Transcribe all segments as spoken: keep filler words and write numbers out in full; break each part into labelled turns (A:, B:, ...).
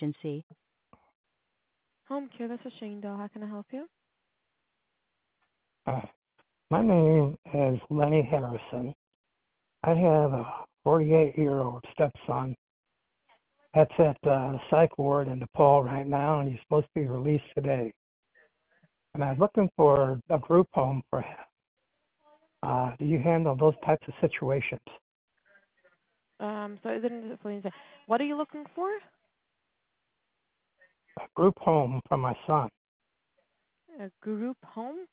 A: agency.
B: Home care, this is Shane Doe. How can I help you?
C: Uh, my name is Lenny Harrison. I have a forty-eight-year-old stepson that's at uh, the psych ward in DePaul right now, and he's supposed to be released today. And I'm looking for a group home for him. Uh, do you handle those types of situations?
B: Um, so I didn't fully say. What are you looking for?
C: A group home for my son.
B: A group home?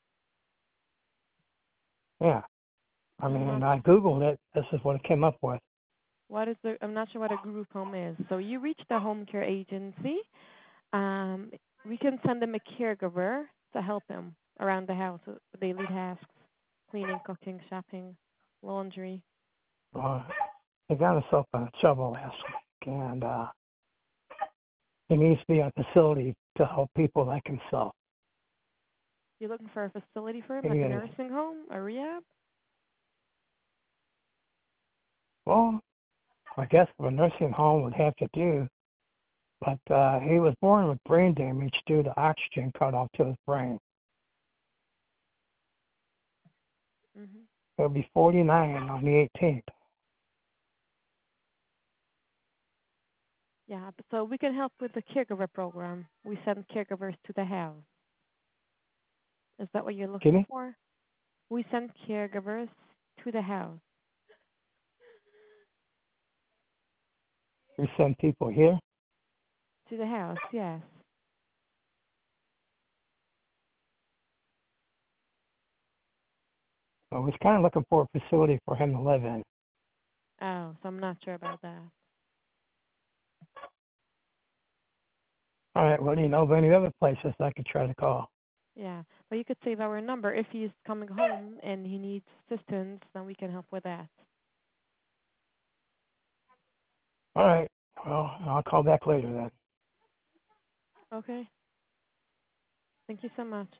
C: Yeah. I
B: I'm
C: mean,
B: not.
C: I Googled it. This is what it came up with.
B: What is the? I'm not sure what a group home is. So you reach the home care agency. Um, we can send them a caregiver to help him around the house with daily tasks, cleaning, cooking, shopping, laundry.
C: Uh, he got himself in trouble last week, and uh, he needs to be in a facility to help people like himself.
B: You're looking for a facility for him,
C: He
B: like a
C: is,
B: nursing home, a rehab?
C: well, I guess a nursing home would have to do, but uh, he was born with brain damage due to oxygen cut off to his brain.
B: Hmm.
C: He'll be forty-nine on the eighteenth.
B: Yeah, but so we can help with the caregiver program. We send caregivers to the house. Is that what you're
C: Give
B: looking
C: me?
B: for? We send caregivers to the house.
C: You send people here?
B: To the house, yes.
C: I was kind of looking for a facility for him to live in.
B: Oh, so I'm not sure about that.
C: All right, well, do you know of any other places I could try to call?
B: Yeah, but you could save our number. If he's coming home and he needs assistance, then we can help with that.
C: All right, well, I'll call back later then.
B: Okay. Thank you so much.